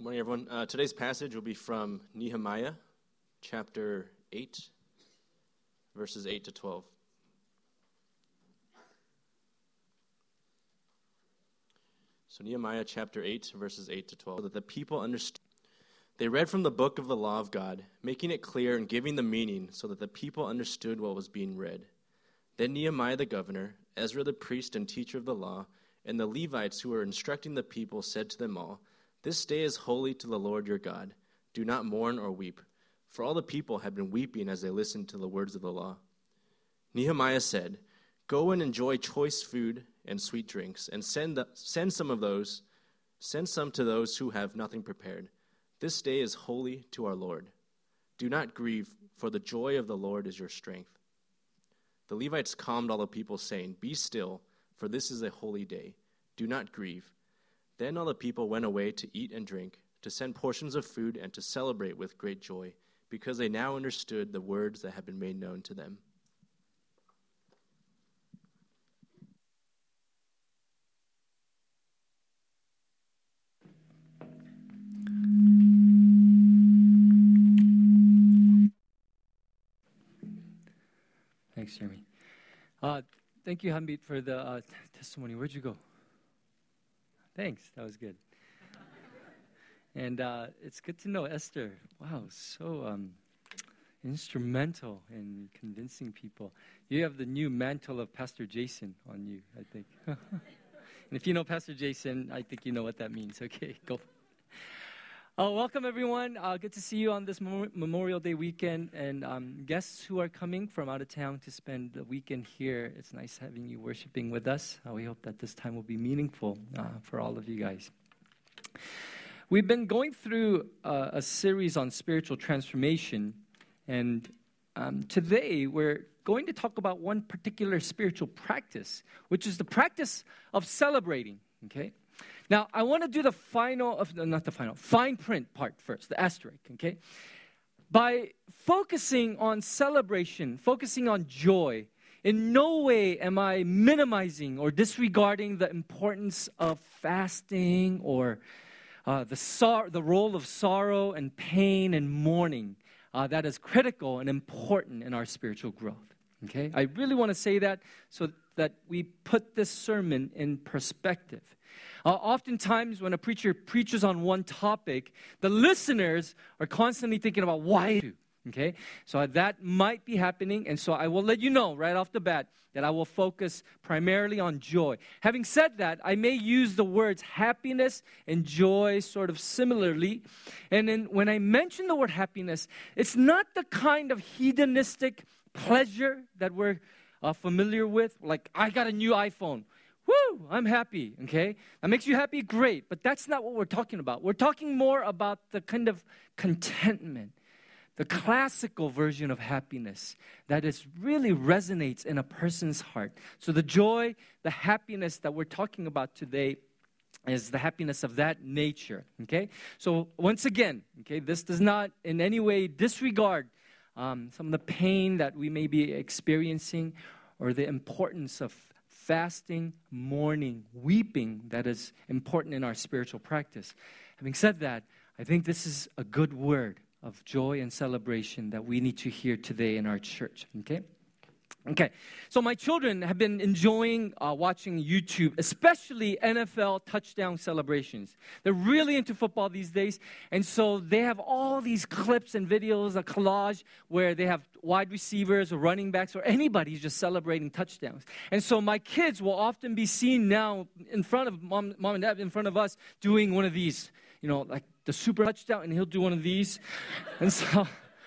Good morning, everyone. Today's passage will be from Nehemiah, chapter 8, verses 8 to 12. So Nehemiah chapter 8, verses 8 to 12. So that the people understood. They read from the book of the law of God, making it clear and giving the meaning so that the people understood what was being read. Then Nehemiah the governor, Ezra the priest and teacher of the law, and the Levites who were instructing the people said to them all, "This day is holy to the Lord your God. Do not mourn or weep." For all the people had been weeping as they listened to the words of the law. Nehemiah said, "Go and enjoy choice food and sweet drinks, and send some to those who have nothing prepared. This day is holy to our Lord. Do not grieve, for the joy of the Lord is your strength." The Levites calmed all the people, saying, "Be still, for this is a holy day. Do not grieve." Then all the people went away to eat and drink, to send portions of food, and to celebrate with great joy, because they now understood the words that had been made known to them. Thanks, Jeremy. Thank you, Hanbit, for the testimony. Where'd you go? Thanks. That was good. And it's good to know Esther. Wow, so instrumental in convincing people. You have the new mantle of Pastor Jason on you, I think. And if you know Pastor Jason, I think you know what that means. Okay, go. Welcome, everyone. Good to see you on this Memorial Day weekend. And guests who are coming from out of town to spend the weekend here, it's nice having you worshiping with us. We hope that this time will be meaningful for all of you guys. We've been going through a series on spiritual transformation. And today we're going to talk about one particular spiritual practice, which is the practice of celebrating, okay? Now, I want to do the fine print part first, the asterisk, okay? By focusing on celebration, focusing on joy, in no way am I minimizing or disregarding the importance of fasting or the role of sorrow and pain and mourning that is critical and important in our spiritual growth, okay? I really want to say that so that we put this sermon in perspective. Oftentimes, when a preacher preaches on one topic, the listeners are constantly thinking about why, okay? So that might be happening, and so I will let you know right off the bat that I will focus primarily on joy. Having said that, I may use the words happiness and joy sort of similarly, and then when I mention the word happiness, it's not the kind of hedonistic pleasure that we're familiar with, like, I got a new iPhone. Woo, I'm happy, okay? That makes you happy, great. But that's not what we're talking about. We're talking more about the kind of contentment, the classical version of happiness that really resonates in a person's heart. So the joy, the happiness that we're talking about today is the happiness of that nature, okay? So once again, okay, this does not in any way disregard some of the pain that we may be experiencing or the importance of fasting, mourning, weeping that is important in our spiritual practice. Having said that, I think this is a good word of joy and celebration that we need to hear today in our church, okay? Okay, so my children have been enjoying watching YouTube, especially NFL touchdown celebrations. They're really into football these days, and so they have all these clips and videos, a collage, where they have wide receivers or running backs or anybody just celebrating touchdowns. And so my kids will often be seen now in front of mom and dad, in front of us, doing one of these, like the super touchdown, and he'll do one of these. And so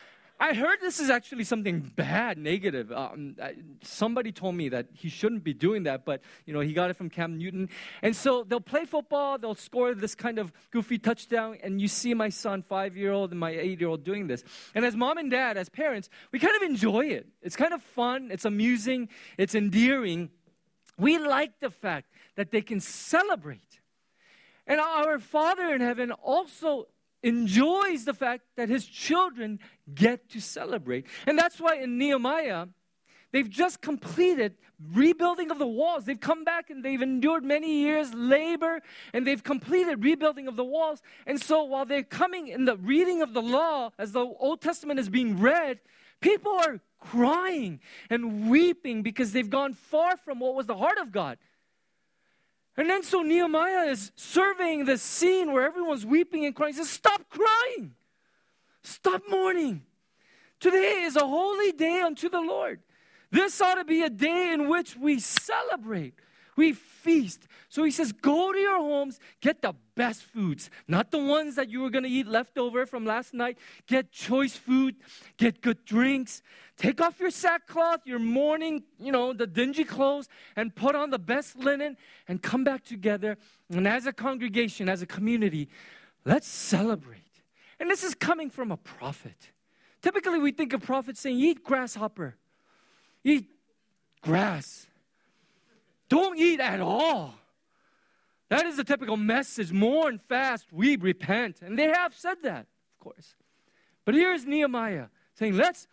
I heard this is actually something bad, negative. Somebody told me that he shouldn't be doing that, but, he got it from Cam Newton. And so they'll play football, they'll score this kind of goofy touchdown, and you see my son, 5-year-old, and my 8-year-old doing this. And as mom and dad, as parents, we kind of enjoy it. It's kind of fun, it's amusing, it's endearing. We like the fact that they can celebrate. And our Father in heaven also enjoys the fact that his children get to celebrate. And that's why in Nehemiah, they've just completed rebuilding of the walls. They've come back and they've endured many years labor, and they've completed rebuilding of the walls. And so while they're coming in the reading of the law, as the Old Testament is being read, people are crying and weeping because they've gone far from what was the heart of God. And then so Nehemiah is surveying this scene where everyone's weeping and crying. He says, stop crying. Stop mourning. Today is a holy day unto the Lord. This ought to be a day in which we celebrate. We feast. So he says, go to your homes, get the best foods. Not the ones that you were going to eat leftover from last night. Get choice food. Get good drinks. Take off your sackcloth, your mourning, the dingy clothes, and put on the best linen and come back together. And as a congregation, as a community, let's celebrate. And this is coming from a prophet. Typically, we think of prophets saying, eat grasshopper. Eat grass. Don't eat at all. That is the typical message. Mourn, fast, weep, repent. And they have said that, of course. But here's Nehemiah saying, let's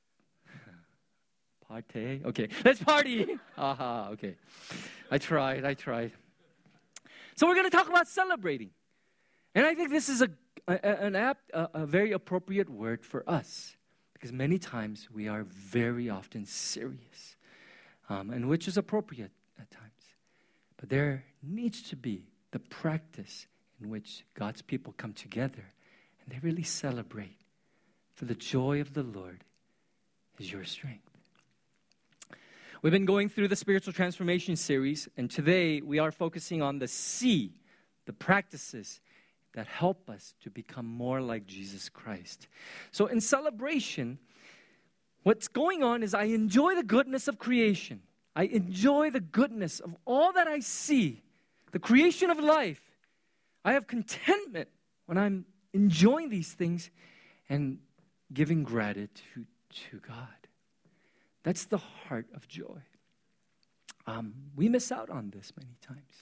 party. Okay, let's party. Aha, okay. I tried. So we're going to talk about celebrating. And I think this is a very appropriate word for us. Because many times we are very often serious. And which is appropriate at times. But there needs to be the practice in which God's people come together and they really celebrate. For the joy of the Lord is your strength. We've been going through the spiritual transformation series, and today we are focusing on the C, the practices that help us to become more like Jesus Christ. So in celebration, what's going on is I enjoy the goodness of creation. I enjoy the goodness of all that I see, the creation of life. I have contentment when I'm enjoying these things and giving gratitude to God. That's the heart of joy. We miss out on this many times.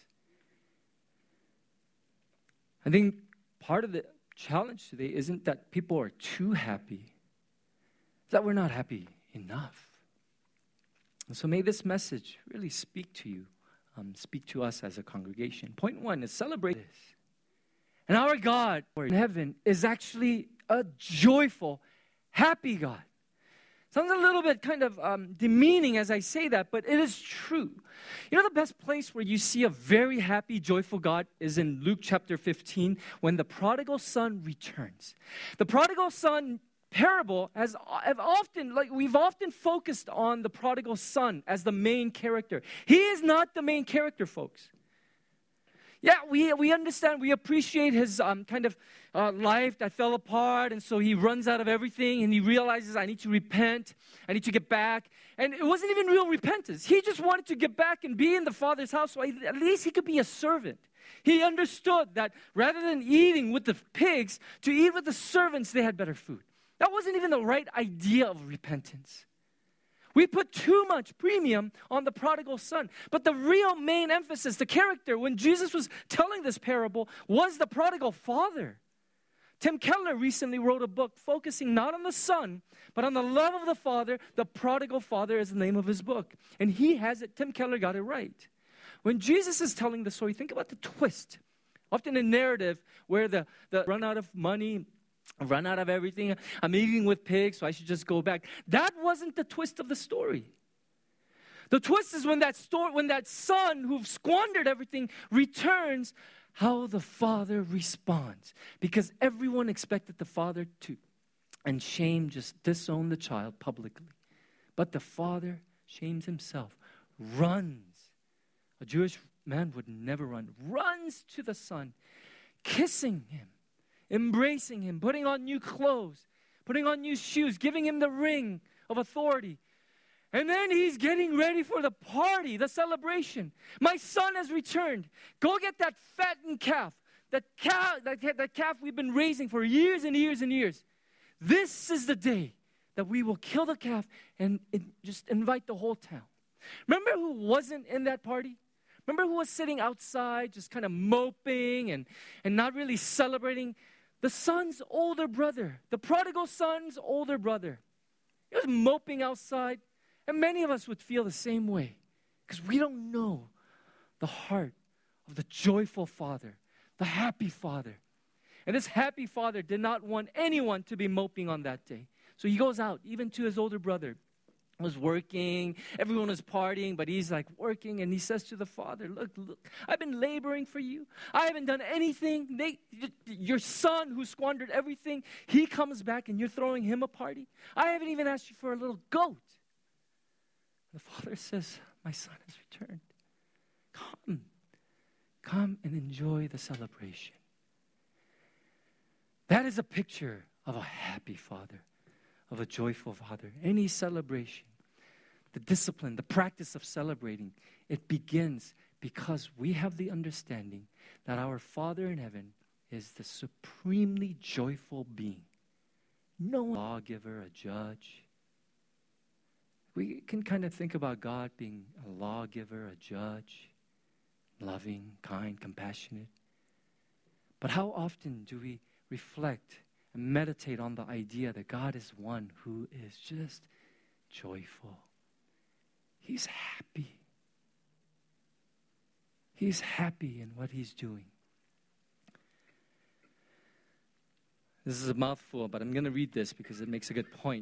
I think part of the challenge today isn't that people are too happy, it's that we're not happy enough. And so may this message really speak to you, speak to us as a congregation. Point one is celebrate this. And our God in heaven is actually a joyful, happy God. Sounds a little bit kind of demeaning as I say that, but it is true. The best place where you see a very happy, joyful God is in Luke chapter 15 when the prodigal son returns. The prodigal son parable we've often focused on the prodigal son as the main character. He is not the main character, folks. Yeah, we understand, we appreciate his life that fell apart, and so he runs out of everything, and he realizes, I need to repent, I need to get back. And it wasn't even real repentance. He just wanted to get back and be in the Father's house, so at least he could be a servant. He understood that rather than eating with the pigs, to eat with the servants, they had better food. That wasn't even the right idea of repentance. We put too much premium on the prodigal son. But the real main emphasis, the character, when Jesus was telling this parable, was the prodigal father. Tim Keller recently wrote a book focusing not on the son, but on the love of the father. The prodigal father is the name of his book. And Tim Keller got it right. When Jesus is telling the story, think about the twist. Often in narrative where the run out of money, run out of everything. I'm eating with pigs, so I should just go back. That wasn't the twist of the story. The twist is when that son who squandered everything returns, how the father responds. Because everyone expected the father to, and shame, just disown the child publicly. But the father shames himself, runs. A Jewish man would never run. Runs to the son, kissing him, embracing him, putting on new clothes, putting on new shoes, giving him the ring of authority. And then he's getting ready for the party, the celebration. My son has returned. Go get that fattened calf, that calf we've been raising for years and years and years. This is the day that we will kill the calf and just invite the whole town. Remember who wasn't in that party? Remember who was sitting outside just kind of moping and not really celebrating? The son's older brother, the prodigal son's older brother. He was moping outside. And many of us would feel the same way because we don't know the heart of the joyful Father, the happy Father. And this happy Father did not want anyone to be moping on that day. So he goes out, even to his older brother, was working, everyone was partying, but he's like working, and he says to the father, look, I've been laboring for you. I haven't done anything. Your son who squandered everything, he comes back and you're throwing him a party. I haven't even asked you for a little goat. The father says, my son has returned. Come and enjoy the celebration. That is a picture of a happy father, of a joyful Father. Any celebration, the discipline, the practice of celebrating, it begins because we have the understanding that our Father in heaven is the supremely joyful being. No lawgiver, a judge. We can kind of think about God being a lawgiver, a judge, loving, kind, compassionate. But how often do we reflect and meditate on the idea that God is one who is just joyful? He's happy. He's happy in what he's doing. This is a mouthful, but I'm going to read this because it makes a good point.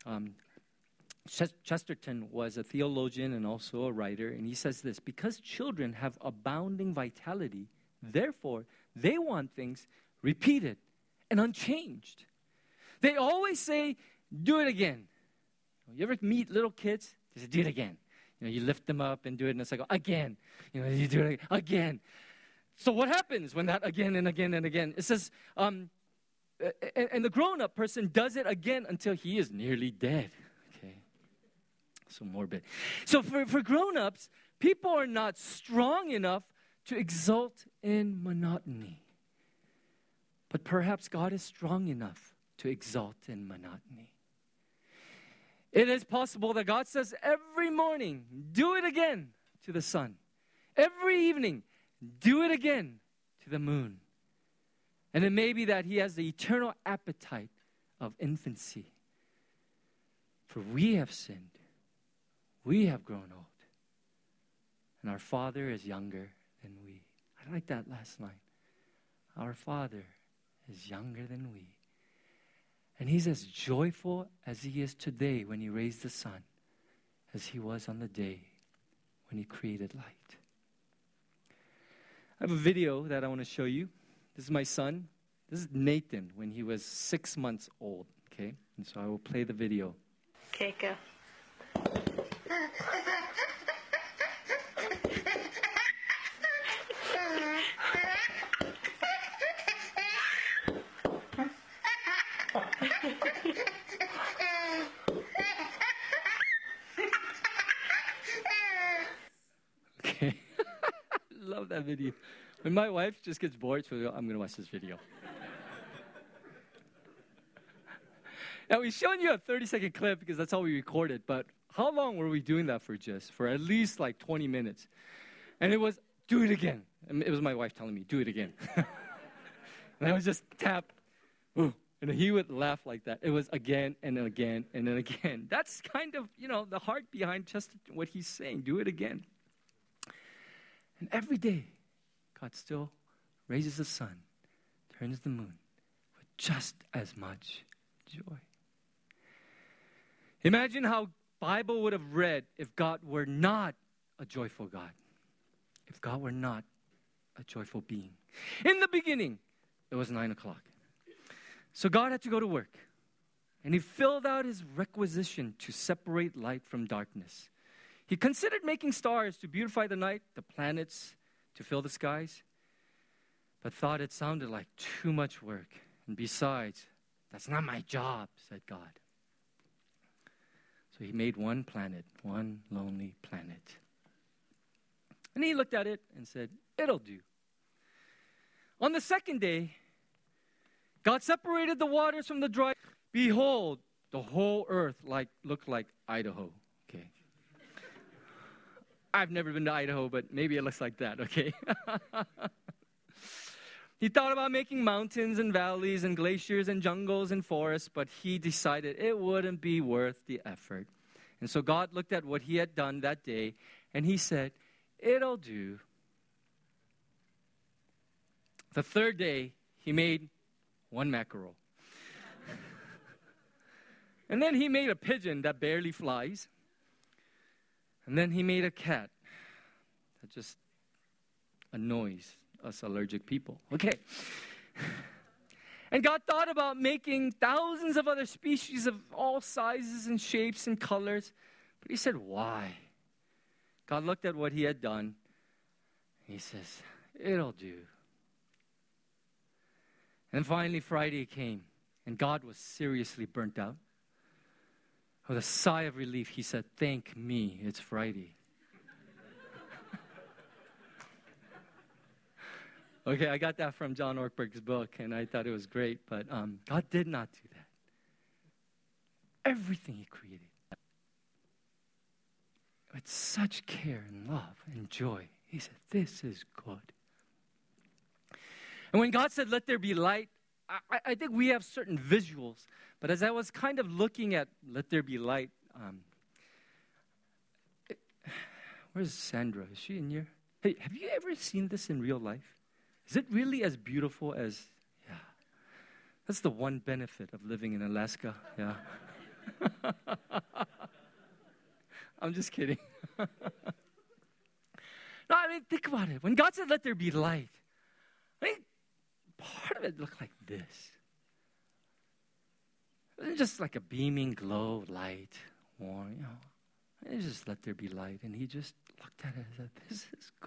Chesterton was a theologian and also a writer, and he says this: because children have abounding vitality, therefore they want things repeated and unchanged. They always say, do it again. You ever meet little kids? They say, do it again. You lift them up and do it, and it's like, again. You do it again. So what happens when that again and again and again? It says, and the grown-up person does it again until he is nearly dead. Okay. So morbid. So for grown-ups, people are not strong enough to exult in monotony. But perhaps God is strong enough to exalt in monotony. It is possible that God says every morning, do it again to the sun. Every evening, do it again to the moon. And it may be that he has the eternal appetite of infancy. For we have sinned. We have grown old. And our Father is younger than we. I like that last line. Our Father is younger than we. And he's as joyful as he is today when he raised the sun as he was on the day when he created light. I have a video that I want to show you. This is my son. This is Nathan when he was 6 months old, okay? And so I will play the video. Okay, go. Okay. Love that video. When my wife just gets bored, she'll go, I'm going to watch this video. Now, we've shown you a 30-second clip because that's how we recorded, but how long were we doing that for just? For at least like 20 minutes. And it was, do it again. And it was my wife telling me, do it again. And I would just tap, ooh, and he would laugh like that. It was again and then again and then again. That's kind of, the heart behind just what he's saying. Do it again. And every day, God still raises the sun, turns the moon with just as much joy. Imagine how Bible would have read if God were not a joyful God. If God were not a joyful being. In the beginning, it was 9 o'clock. So God had to go to work. And he filled out his requisition to separate light from darkness. He considered making stars to beautify the night, the planets to fill the skies, but thought it sounded like too much work. And besides, that's not my job, said God. So he made one planet, one lonely planet. And he looked at it and said, it'll do. On the second day, God separated the waters from the dry. Behold, the whole earth looked like Idaho. Okay. I've never been to Idaho, but maybe it looks like that, okay? He thought about making mountains and valleys and glaciers and jungles and forests, but he decided it wouldn't be worth the effort. And so God looked at what he had done that day, and he said, it'll do. The third day, he made one mackerel. And then he made a pigeon that barely flies. And then he made a cat that just annoys us allergic people. Okay. And God thought about making thousands of other species of all sizes and shapes and colors. But he said, why? God looked at what he had done. He says, it'll do. And finally Friday came, and God was seriously burnt out. With a sigh of relief, he said, thank me, it's Friday. Okay, I got that from John Ortberg's book, and I thought it was great, but God did not do that. Everything he created with such care and love and joy, he said, this is good. And when God said, let there be light, I think we have certain visuals. But as I was kind of looking at let there be light, where's Sandra? Is she in here? Hey, have you ever seen this in real life? Is it really as beautiful as, yeah. That's the one benefit of living in Alaska, yeah. I'm just kidding. No, I mean, think about it. When God said, let there be light, I mean, part of it looked like this. It wasn't just like a beaming glow, light, warm, you know. It just let there be light. And he just looked at it and said, this is good.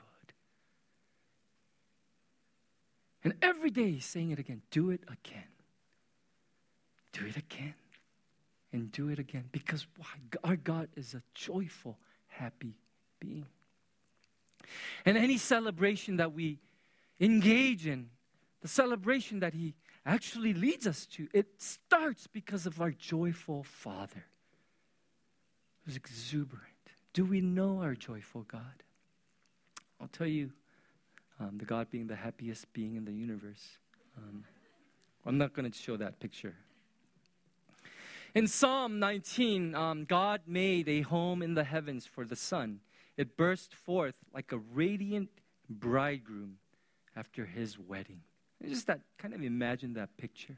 And every day he's saying it again. Do it again. Do it again. And do it again. Because why? Our God is a joyful, happy being. And any celebration that we engage in, the celebration that he actually leads us to, it starts because of our joyful Father who's exuberant. Do we know our joyful God? I'll tell you, the God being the happiest being in the universe. I'm not going to show that picture. In Psalm 19, God made a home in the heavens for the sun. It burst forth like a radiant bridegroom after his wedding. Just that, kind of imagine that picture.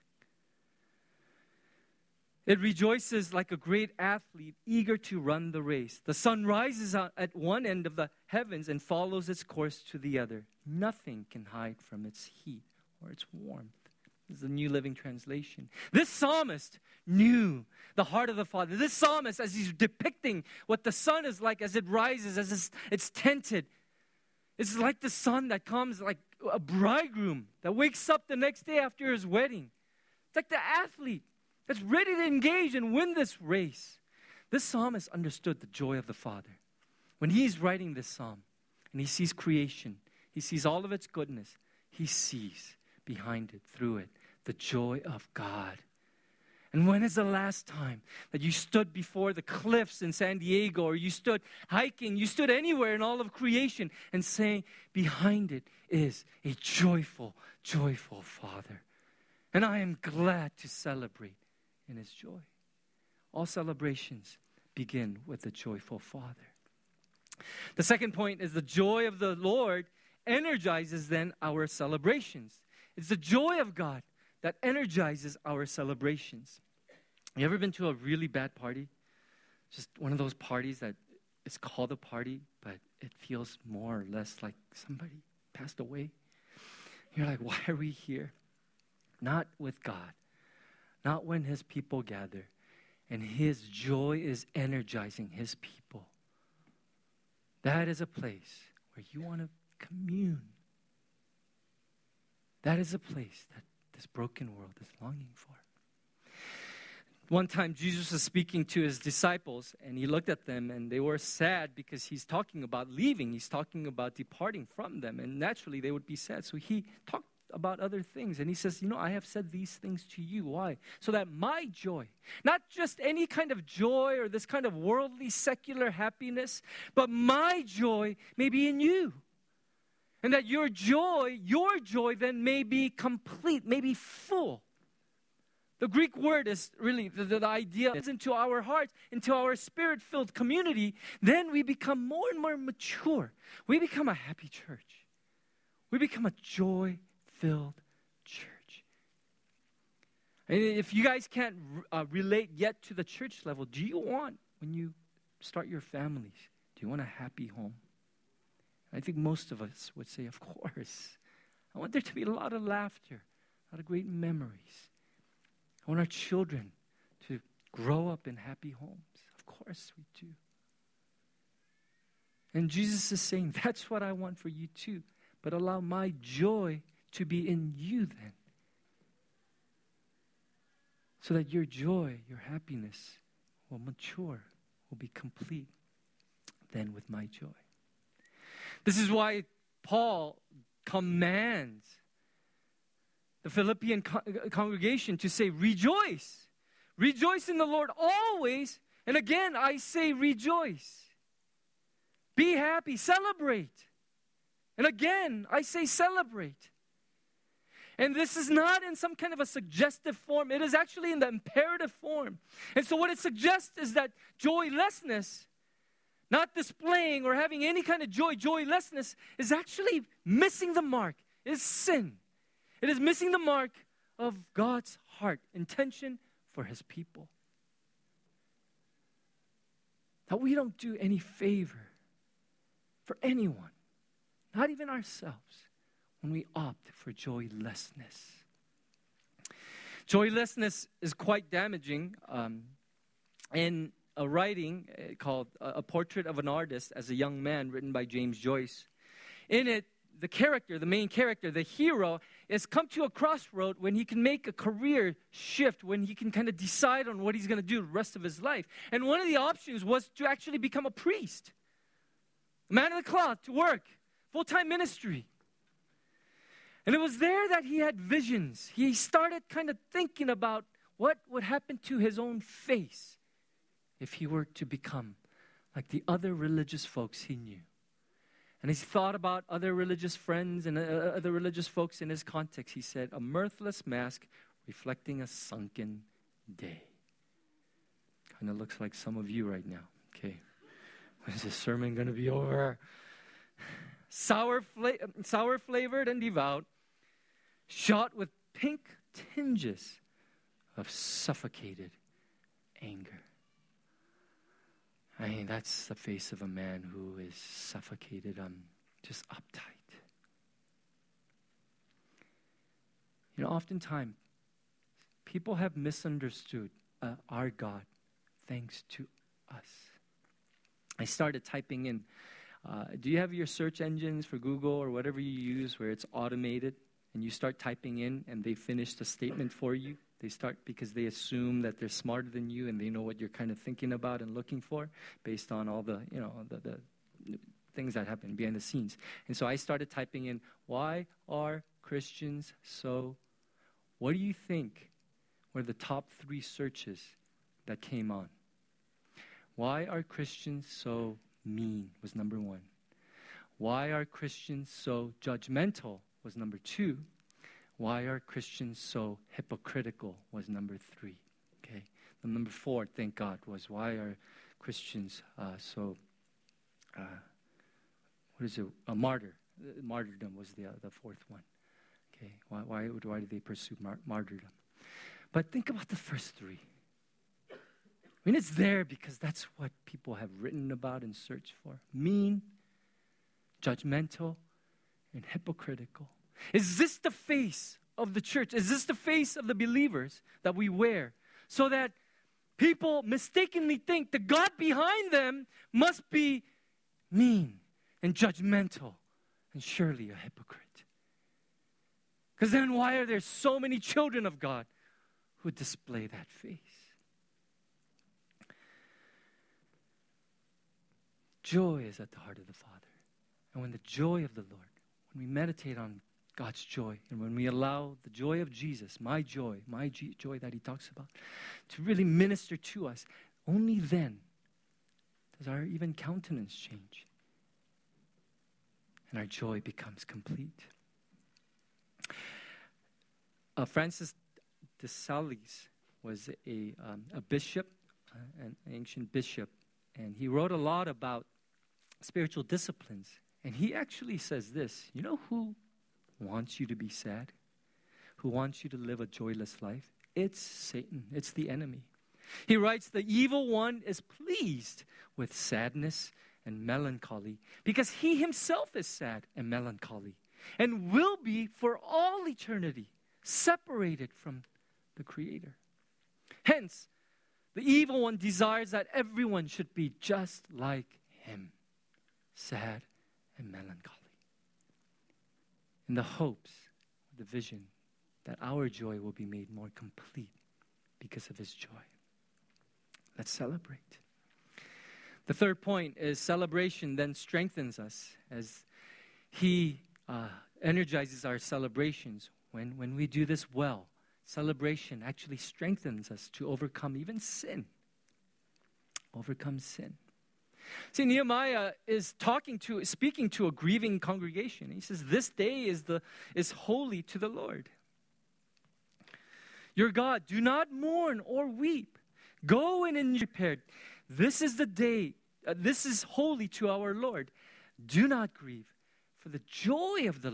It rejoices like a great athlete eager to run the race. The sun rises out at one end of the heavens and follows its course to the other. Nothing can hide from its heat or its warmth. This is the New Living Translation. This psalmist knew the heart of the Father. This psalmist, as he's depicting what the sun is like as it rises, as it's tinted, it's like the sun that comes like a bridegroom that wakes up the next day after his wedding. It's like the athlete that's ready to engage and win this race. This psalmist understood the joy of the Father. When he's writing this psalm and he sees creation, he sees all of its goodness, he sees behind it, through it, the joy of God. And when is the last time that you stood before the cliffs in San Diego, or you stood hiking, you stood anywhere in all of creation and saying, behind it is a joyful, joyful Father. And I am glad to celebrate in his joy. All celebrations begin with a joyful Father. The second point is the joy of the Lord energizes then our celebrations. It's the joy of God that energizes our celebrations. You ever been to a really bad party? Just one of those parties that it's called a party, but it feels more or less like somebody passed away. You're like, why are we here? Not with God. Not when his people gather. And his joy is energizing his people. That is a place where you want to commune. That is a place that this broken world is longing for. One time, Jesus was speaking to his disciples, and he looked at them, and they were sad because he's talking about leaving. He's talking about departing from them, and naturally, they would be sad. So he talked about other things, and he says, I have said these things to you. Why? So that my joy, not just any kind of joy or this kind of worldly, secular happiness, but my joy may be in you. And that your joy then may be complete, may be full. The Greek word is really the idea is into our hearts, into our spirit-filled community, then we become more and more mature. We become a happy church. We become a joy-filled church. And if you guys can't relate yet to the church level, do you want, when you start your families, do you want a happy home? I think most of us would say, of course. I want there to be a lot of laughter, a lot of great memories. I want our children to grow up in happy homes. Of course we do. And Jesus is saying, that's what I want for you too. But allow my joy to be in you then. So that your joy, your happiness will mature, will be complete then with my joy. This is why Paul commands the Philippian congregation to say, rejoice. Rejoice in the Lord always. And again, I say rejoice. Be happy. Celebrate. And again, I say celebrate. And this is not in some kind of a suggestive form. It is actually in the imperative form. And so what it suggests is that joylessness, not displaying or having any kind of joylessness, is actually missing the mark. It is sin. It is missing the mark of God's heart, intention for His people. That we don't do any favor for anyone, not even ourselves, when we opt for joylessness. Joylessness is quite damaging. In a writing called A Portrait of an Artist as a Young Man, written by James Joyce, in it, the main character, the hero, has come to a crossroad when he can make a career shift, when he can kind of decide on what he's going to do the rest of his life. And one of the options was to actually become a priest, a man of the cloth, to work, full-time ministry. And it was there that he had visions. He started kind of thinking about what would happen to his own face if he were to become like the other religious folks he knew. And he thought about other religious friends and other religious folks in his context. He said, a mirthless mask reflecting a sunken day. Kind of looks like some of you right now. Okay, when is this sermon going to be over? Sour-flavored and devout, shot with pink tinges of suffocated anger. I mean, that's the face of a man who is suffocated, just uptight. You know, oftentimes, people have misunderstood our God thanks to us. I started typing in, do you have your search engines for Google or whatever you use where it's automated and you start typing in and they finish the statement for you? They start because they assume that they're smarter than you and they know what you're kind of thinking about and looking for based on all the, the things that happen behind the scenes. And so I started typing in, why are Christians so, what do you think were the top 3 searches that came on? Why are Christians so mean was number 1. Why are Christians so judgmental was number 2. Why are Christians so hypocritical was number 3. Okay. The number 4, thank God, was why are Christians so, a martyr. Martyrdom was the 4th one. Okay. Why do they pursue martyrdom? But think about the first 3. I mean, it's there because that's what people have written about and searched for. Mean, judgmental, and hypocritical. Is this the face of the church? Is this the face of the believers that we wear? So that people mistakenly think the God behind them must be mean and judgmental and surely a hypocrite. Because then why are there so many children of God who display that face? Joy is at the heart of the Father. And when the joy of the Lord, when we meditate on God's joy, and when we allow the joy of Jesus, my joy that he talks about, to really minister to us, only then does our even countenance change. And our joy becomes complete. Francis de Sales was a bishop, an ancient bishop, and he wrote a lot about spiritual disciplines. And he actually says this, you know who wants you to be sad? Who wants you to live a joyless life? It's Satan. It's the enemy. He writes, the evil one is pleased with sadness and melancholy because he himself is sad and melancholy and will be for all eternity separated from the Creator. Hence, the evil one desires that everyone should be just like him, sad and melancholy. In the hopes, the vision, that our joy will be made more complete because of his joy. Let's celebrate. The third point is celebration then strengthens us as he energizes our celebrations. When we do this well, celebration actually strengthens us to overcome even sin. Overcome sin. See, Nehemiah is speaking to a grieving congregation. He says, this day is holy to the Lord. Your God, do not mourn or weep. Go in and prepared. This is the day. This is holy to our Lord. Do not grieve, for the joy of the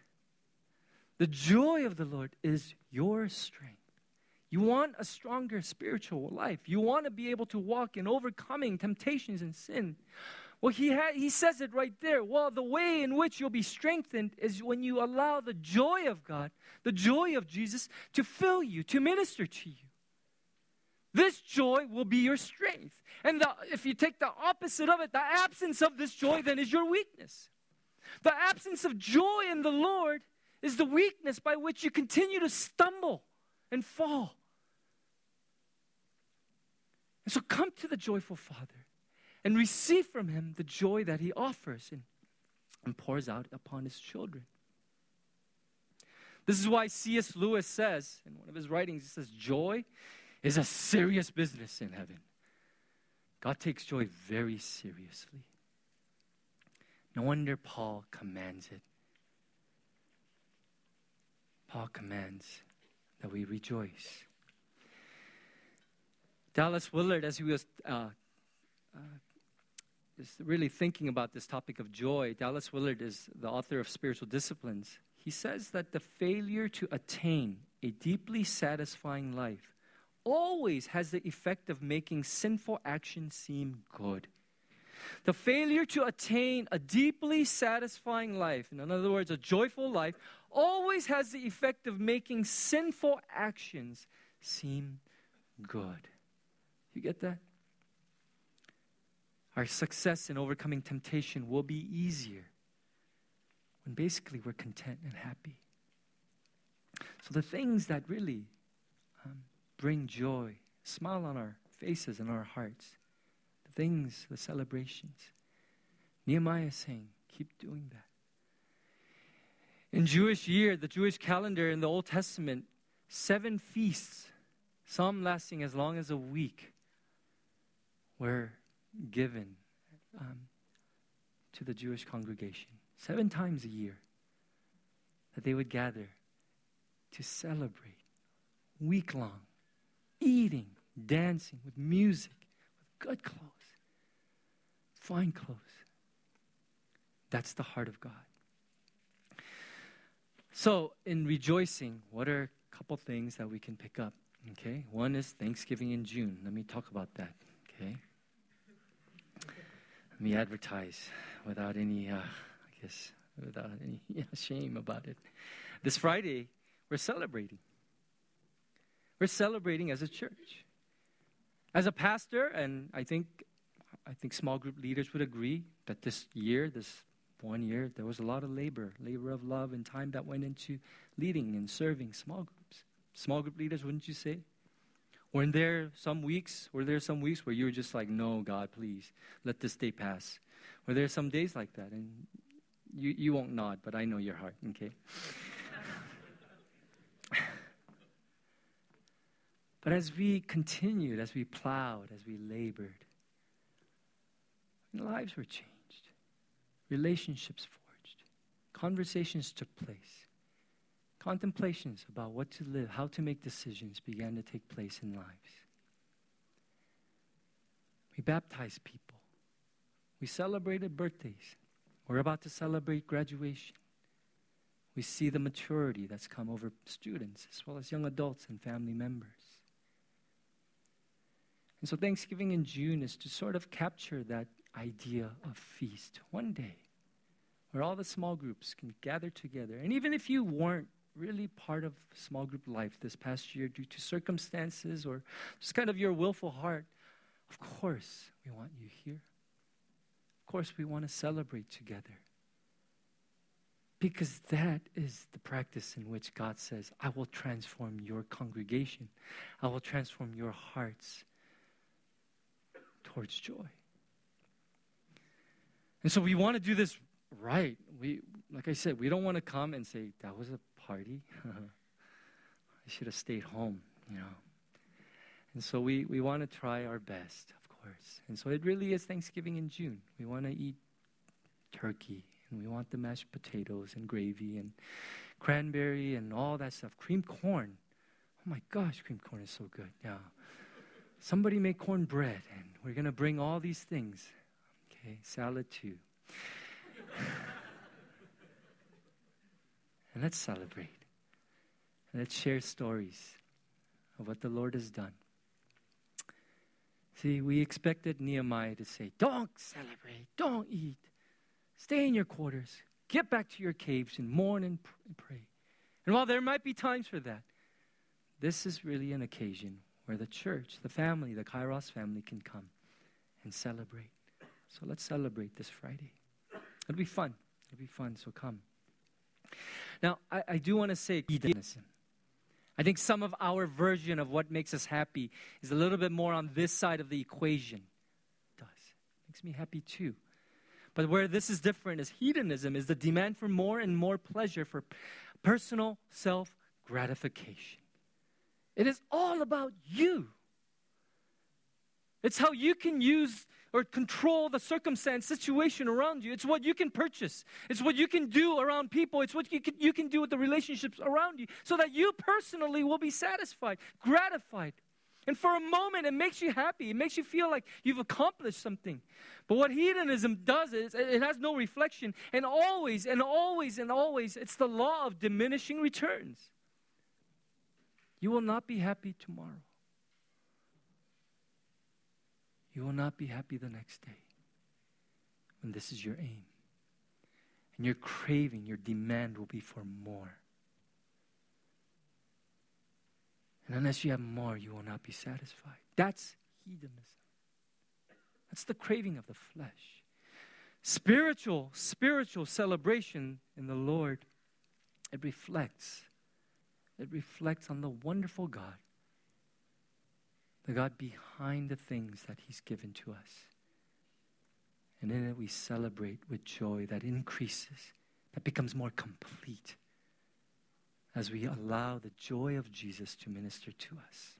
Lord is your strength. You want a stronger spiritual life. You want to be able to walk in overcoming temptations and sin. Well, he says it right there. Well, the way in which you'll be strengthened is when you allow the joy of God, the joy of Jesus, to fill you, to minister to you. This joy will be your strength. And if you take the opposite of it, the absence of this joy then is your weakness. The absence of joy in the Lord is the weakness by which you continue to stumble and fall. And so come to the joyful Father and receive from him the joy that he offers and pours out upon his children. This is why C.S. Lewis says, in one of his writings, he says, joy is a serious business in heaven. God takes joy very seriously. No wonder Paul commands it. Paul commands that we rejoice. Dallas Willard, as he was really thinking about this topic of joy, Dallas Willard is the author of Spiritual Disciplines. He says that the failure to attain a deeply satisfying life always has the effect of making sinful action seem good. The failure to attain a deeply satisfying life, in other words, a joyful life, always has the effect of making sinful actions seem good. You get that? Our success in overcoming temptation will be easier when basically we're content and happy. So the things that really bring joy, smile on our faces and our hearts, the things, the celebrations. Nehemiah is saying, keep doing that. In the Jewish calendar in the Old Testament, 7 feasts, some lasting as long as a week, were given to the Jewish congregation. 7 times a year that they would gather to celebrate week-long, eating, dancing, with music, with good clothes, fine clothes. That's the heart of God. So, in rejoicing, what are a couple things that we can pick up? Okay, one is Thanksgiving in June. Let me talk about that. Okay, let me advertise without any, without any shame about it. This Friday, we're celebrating. We're celebrating as a church. As a pastor, and I think small group leaders would agree that this 1 year, there was a lot of labor of love and time that went into leading and serving small groups. Small group leaders, wouldn't you say? Were there some weeks where you were just like, no, God, please, let this day pass? Were there some days like that? And you won't nod, but I know your heart, okay? But as we continued, as we plowed, as we labored, lives were changed. Relationships forged. Conversations took place. contemplations about what to live, how to make decisions began to take place in lives. We baptized people. We celebrated birthdays. We're about to celebrate graduation. We see the maturity that's come over students as well as young adults and family members. And so Thanksgiving in June is to sort of capture that idea of feast one day where all the small groups can gather together. And even if you weren't really part of small group life this past year due to circumstances or just kind of your willful heart, of course we want you here. Of course we want to celebrate together. Because that is the practice in which God says, I will transform your congregation. I will transform your hearts towards joy. And so we want to do this right. Like I said, we don't want to come and say, that was a party. I should have stayed home, And so we want to try our best, of course. And so it really is Thanksgiving in June. We want to eat turkey, and we want the mashed potatoes and gravy and cranberry and all that stuff. Cream corn. Oh my gosh, cream corn is so good. Yeah. Somebody make cornbread, and we're going to bring all these things. Okay, salad too. And let's celebrate. And let's share stories of what the Lord has done. See, we expected Nehemiah to say, don't celebrate, don't eat. Stay in your quarters. Get back to your caves and mourn and pray. And while there might be times for that, this is really an occasion where the church, the family, the Kairos family can come and celebrate. So let's celebrate this Friday. It'll be fun. So come. Now, I do want to say hedonism. I think some of our version of what makes us happy is a little bit more on this side of the equation. It does. It makes me happy too. But where this is different is hedonism is the demand for more and more pleasure for personal self-gratification. It is all about you. It's how you can use or control the circumstance, situation around you. It's what you can purchase. It's what you can do around people. It's what you can do with the relationships around you so that you personally will be satisfied, gratified. And for a moment, it makes you happy. It makes you feel like you've accomplished something. But what hedonism does is it has no reflection. And always, it's the law of diminishing returns. You will not be happy tomorrow. You will not be happy the next day when this is your aim. And your craving, your demand will be for more. And unless you have more, you will not be satisfied. That's hedonism. That's the craving of the flesh. Spiritual celebration in the Lord, it reflects on the wonderful God. The God behind the things that He's given to us. And in it we celebrate with joy that increases, that becomes more complete as we allow the joy of Jesus to minister to us.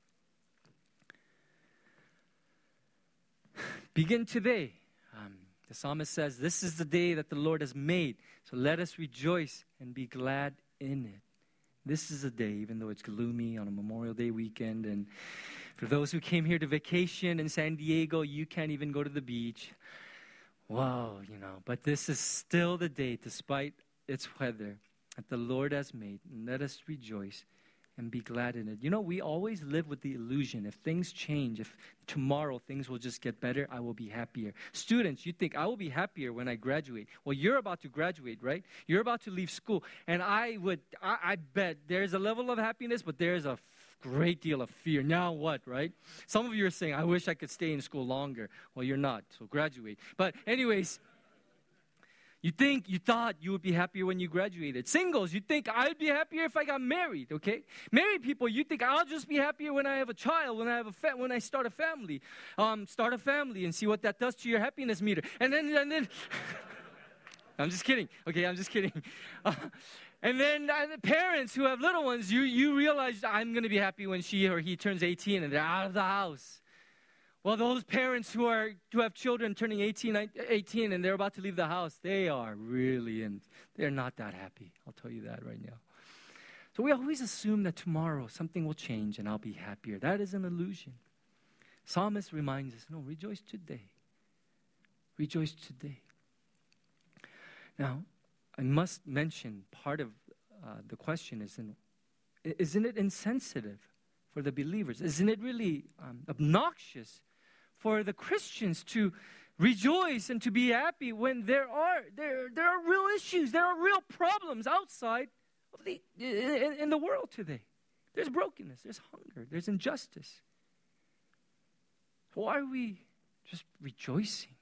Begin today. The psalmist says, this is the day that the Lord has made, so let us rejoice and be glad in it. This is a day, even though it's gloomy on a Memorial Day weekend, and for those who came here to vacation in San Diego, you can't even go to the beach. Wow, but this is still the day, despite its weather, that the Lord has made. And let us rejoice and be glad in it. We always live with the illusion, if things change, if tomorrow things will just get better, I will be happier. Students, you think, I will be happier when I graduate. Well, you're about to graduate, right? You're about to leave school. And I bet there's a level of happiness, but there's a great deal of fear. Now what, right? Some of you are saying, I wish I could stay in school longer. Well, you're not, so graduate. But anyways, you thought you would be happier when you graduated. Singles, you think I'd be happier if I got married, okay? Married people, you think I'll just be happier when I have a child, when I start a family. Start a family and see what that does to your happiness meter. And then I'm just kidding. Okay, I'm just kidding. And then parents who have little ones, you realize I'm going to be happy when she or he turns 18 and they're out of the house. Well, those parents who have children turning 18 and they're about to leave the house, they're not that happy. I'll tell you that right now. So we always assume that tomorrow something will change and I'll be happier. That is an illusion. Psalmist reminds us, no, rejoice today. Rejoice today. Now, I must mention part of the question is, isn't it insensitive for the believers? Isn't it really obnoxious for the Christians to rejoice and to be happy when there are real issues, there are real problems outside of in the world today? There's brokenness, there's hunger, there's injustice. Why are we just rejoicing?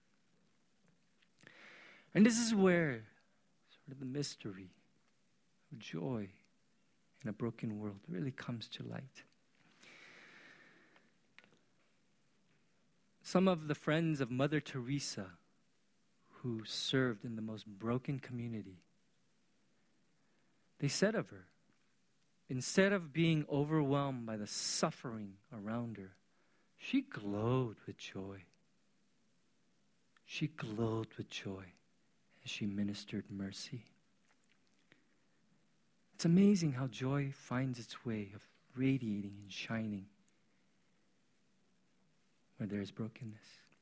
And this is where sort of the mystery of joy in a broken world really comes to light. Some of the friends of Mother Teresa who served in the most broken community, they said of her, instead of being overwhelmed by the suffering around her, she glowed with joy. She glowed with joy as she ministered mercy. It's amazing how joy finds its way of radiating and shining where there is brokenness.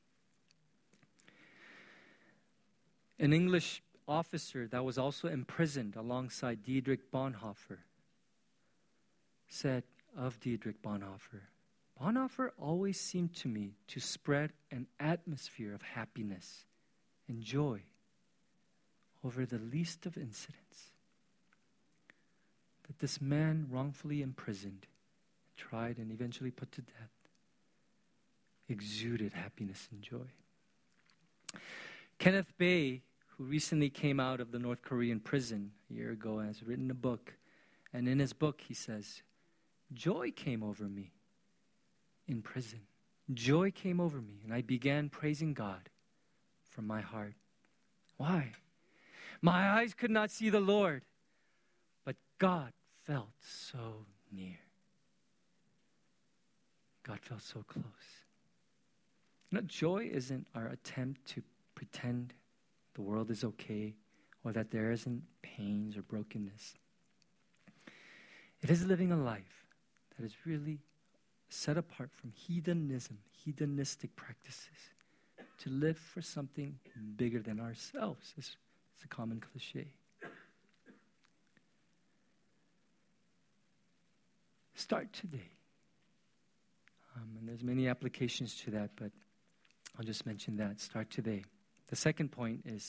An English officer that was also imprisoned alongside Dietrich Bonhoeffer said of Dietrich Bonhoeffer, Bonhoeffer always seemed to me to spread an atmosphere of happiness and joy over the least of incidents. That this man wrongfully imprisoned, tried, and eventually put to death exuded happiness and joy. Kenneth Bae, who recently came out of the North Korean prison a year ago, has written a book. And in his book, he says, joy came over me in prison. Joy came over me, and I began praising God from my heart. Why? My eyes could not see the Lord, but God felt so near. God felt so close. You know, joy isn't our attempt to pretend the world is okay or that there isn't pains or brokenness. It is living a life that is really set apart from hedonism, hedonistic practices, to live for something bigger than ourselves. It's a common cliche. Start today. And there's many applications to that, but I'll just mention that. Start today. The second point is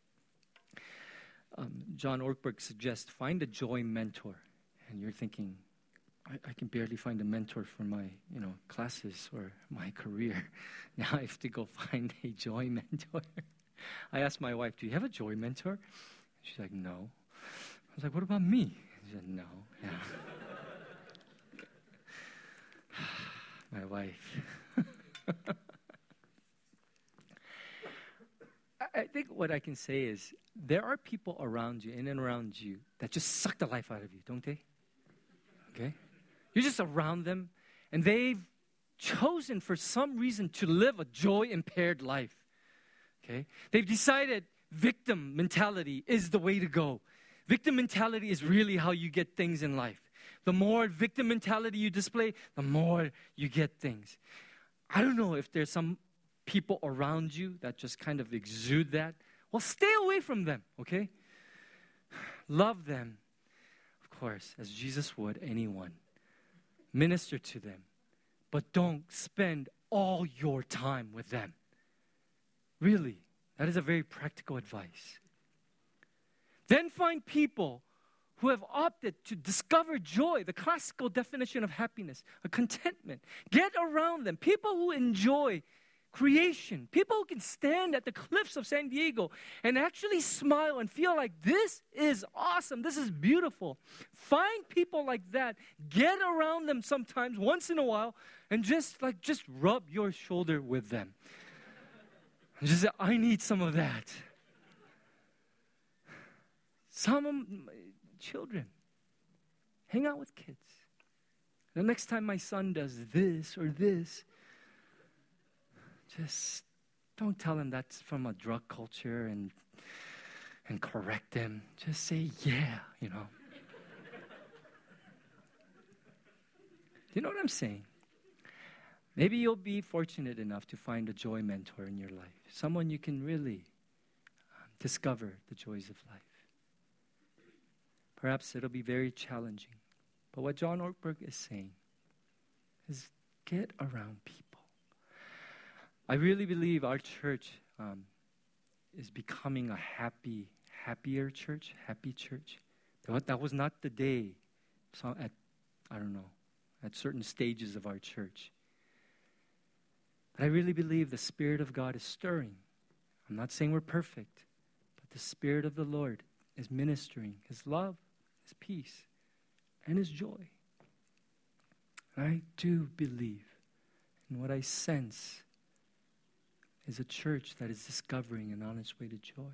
John Ortberg suggests find a joy mentor. And you're thinking, I can barely find a mentor for my classes or my career. Now I have to go find a joy mentor. I asked my wife, do you have a joy mentor? She's like, no. I was like, what about me? She said, no. Yeah. My wife. I think what I can say is there are people around you, in and around you, that just suck the life out of you, don't they? Okay? You're just around them, and they've chosen for some reason to live a joy-impaired life. Okay? They've decided victim mentality is the way to go. Victim mentality is really how you get things in life. The more victim mentality you display, the more you get things. I don't know if there's some people around you that just kind of exude that. Well, stay away from them, okay? Love them, of course, as Jesus would anyone. Minister to them, but don't spend all your time with them. Really, that is a very practical advice. Then find people who have opted to discover joy, the classical definition of happiness, a contentment. Get around them. People who enjoy creation. People who can stand at the cliffs of San Diego and actually smile and feel like this is awesome, this is beautiful. Find people like that. Get around them sometimes, once in a while, and just rub your shoulder with them. And just say, I need some of that. Children, hang out with kids. The next time my son does this or this, just don't tell him that's from a drug culture and correct him. Just say, yeah, You know what I'm saying? Maybe you'll be fortunate enough to find a joy mentor in your life, someone you can really discover the joys of life. Perhaps it'll be very challenging. But what John Ortberg is saying is get around people. I really believe our church is becoming a happier church, happy church. That was not the day at certain stages of our church. But I really believe the Spirit of God is stirring. I'm not saying we're perfect, but the Spirit of the Lord is ministering His love, His peace, and His joy. And I do believe, and what I sense is a church that is discovering and on its way to joy.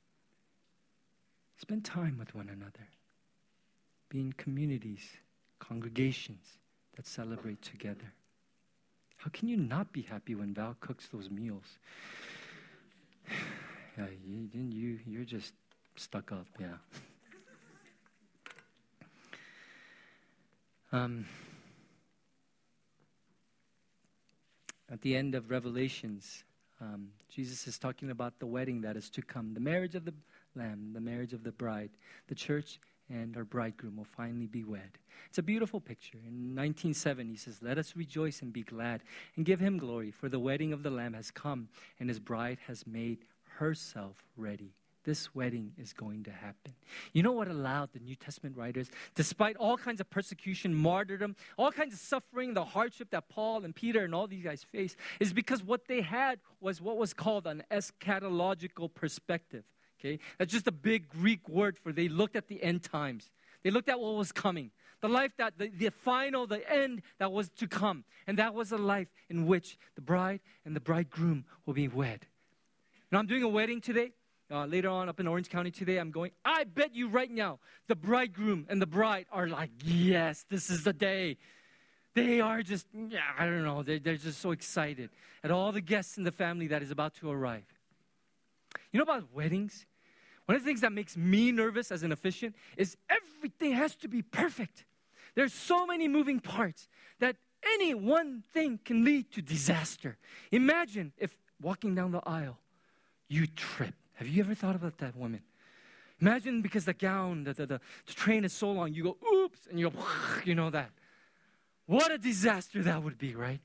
Spend time with one another. Be in communities, congregations that celebrate together. How can you not be happy when Val cooks those meals? Yeah, you're just stuck up, yeah. At the end of Revelations, Jesus is talking about the wedding that is to come, the marriage of the Lamb, the marriage of the bride. The church and our bridegroom will finally be wed. It's a beautiful picture. In 19:7, he says, "Let us rejoice and be glad and give Him glory, for the wedding of the Lamb has come, and His bride has made herself ready." This wedding is going to happen. You know what allowed the New Testament writers, despite all kinds of persecution, martyrdom, all kinds of suffering, the hardship that Paul and Peter and all these guys faced, is because what they had was what was called an eschatological perspective. Okay? That's just a big Greek word for they looked at the end times. They looked at what was coming. The life that, the end that was to come. And that was a life in which the bride and the bridegroom will be wed. Now, I'm doing a wedding today. Later on up in Orange County today, I'm going, I bet you right now, the bridegroom and the bride are like, yes, this is the day. They are just, I don't know, they're just so excited at all the guests in the family that is about to arrive. You know about weddings? One of the things that makes me nervous as an officiant is everything has to be perfect. There's so many moving parts that any one thing can lead to disaster. Imagine if walking down the aisle, you trip. Have you ever thought about that, woman? Imagine because the gown, the train is so long, you go, oops, and you go, you know that. What a disaster that would be, right?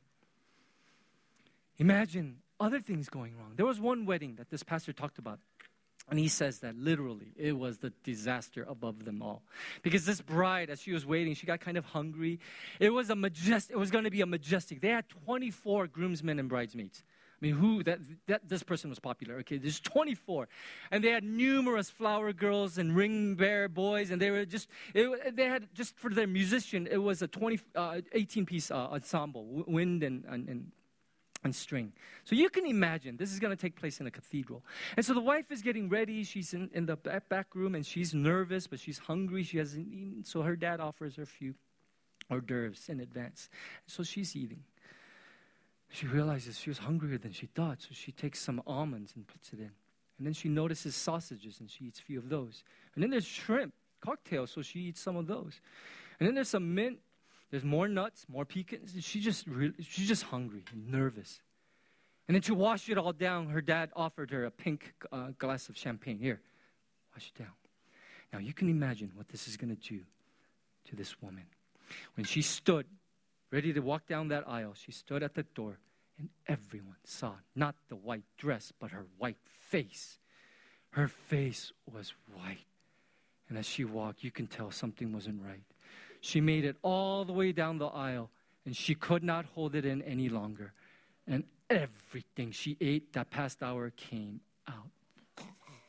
Imagine other things going wrong. There was one wedding that this pastor talked about, and he says that literally it was the disaster above them all. Because this bride, as she was waiting, she got kind of hungry. It was going to be a majestic. They had 24 groomsmen and bridesmaids. I mean, this person was popular. Okay, there's 24. And they had numerous flower girls and ring bearer boys, and they had just for their musician, it was a 18-piece ensemble, wind and string. So you can imagine, this is going to take place in a cathedral. And so the wife is getting ready. She's in the back room, and she's nervous, but she's hungry. She hasn't eaten. So her dad offers her a few hors d'oeuvres in advance. So she's eating. She realizes she was hungrier than she thought, so she takes some almonds and puts it in. And then she notices sausages, and she eats a few of those. And then there's shrimp cocktails, so she eats some of those. And then there's some mint. There's more nuts, more pecans. She's just hungry and nervous. And then to wash it all down, her dad offered her a pink glass of champagne. Here, wash it down. Now you can imagine what this is going to do to this woman. When she stood ready to walk down that aisle, she stood at the door, and everyone saw not the white dress, but her white face. Her face was white. And as she walked, you can tell something wasn't right. She made it all the way down the aisle, and she could not hold it in any longer. And everything she ate that past hour came out.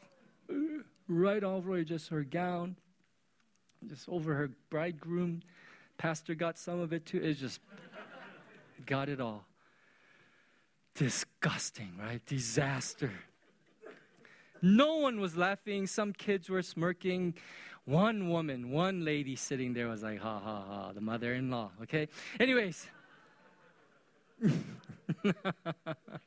Right over just her gown, just over her bridegroom. Pastor got some of it too. It just got it all. Disgusting, right? Disaster. No one was laughing. Some kids were smirking. One lady sitting there was like, ha, ha, ha, the mother-in-law, okay? Anyways.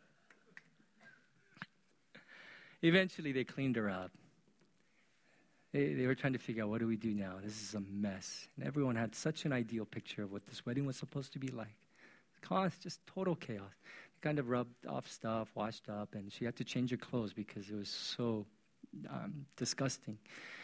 Eventually, they cleaned her up. They were trying to figure out, what do we do now? This is a mess. And everyone had such an ideal picture of what this wedding was supposed to be like. It's just total chaos. They kind of rubbed off stuff, washed up, and she had to change her clothes because it was so disgusting.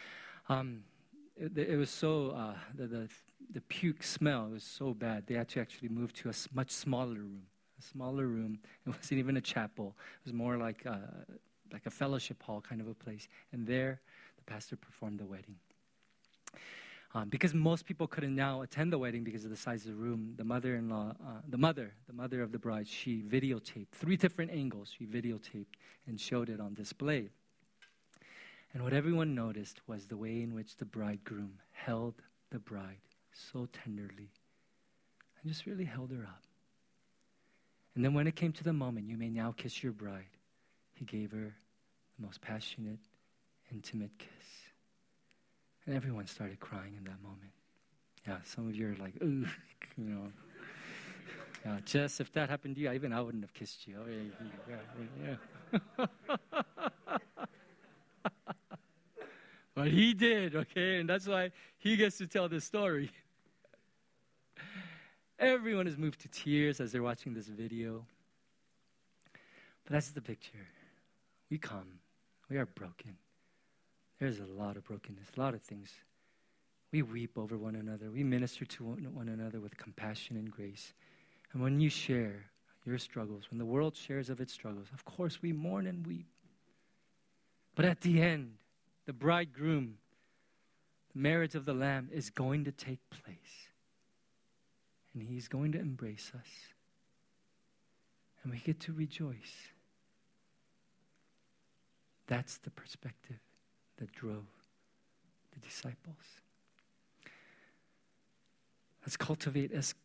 It was so, the puke smell was so bad. They had to actually move to a much smaller room. A smaller room. It wasn't even a chapel. It was more like a fellowship hall kind of a place. And there, the pastor performed the wedding. Because most people couldn't now attend the wedding because of the size of the room, the mother-in-law, the mother of the bride, she videotaped 3 different angles. She videotaped and showed it on display. And what everyone noticed was the way in which the bridegroom held the bride so tenderly and just really held her up. And then when it came to the moment, you may now kiss your bride, he gave her the most passionate, intimate kiss. And everyone started crying in that moment. Yeah, some of you are like, ooh, you know. Yeah, Jess, if that happened to you, I wouldn't have kissed you. Yeah. But he did, okay? And that's why he gets to tell this story. Everyone is moved to tears as they're watching this video. But that's the picture. We come. We are broken. There's a lot of brokenness, a lot of things. We weep over one another. We minister to one another with compassion and grace. And when you share your struggles, when the world shares of its struggles, of course we mourn and weep. But at the end, the bridegroom, the marriage of the Lamb is going to take place. And he's going to embrace us. And we get to rejoice. That's the perspective that drove the disciples. Let's cultivate